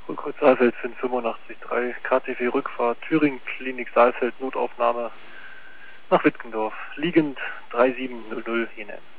Rückkreuz Saalfeld, Finn 85.3, KTW Rückfahrt, Thüringen, Klinik Saalfeld, Notaufnahme nach Wittgendorf, liegend 3700 Jenem.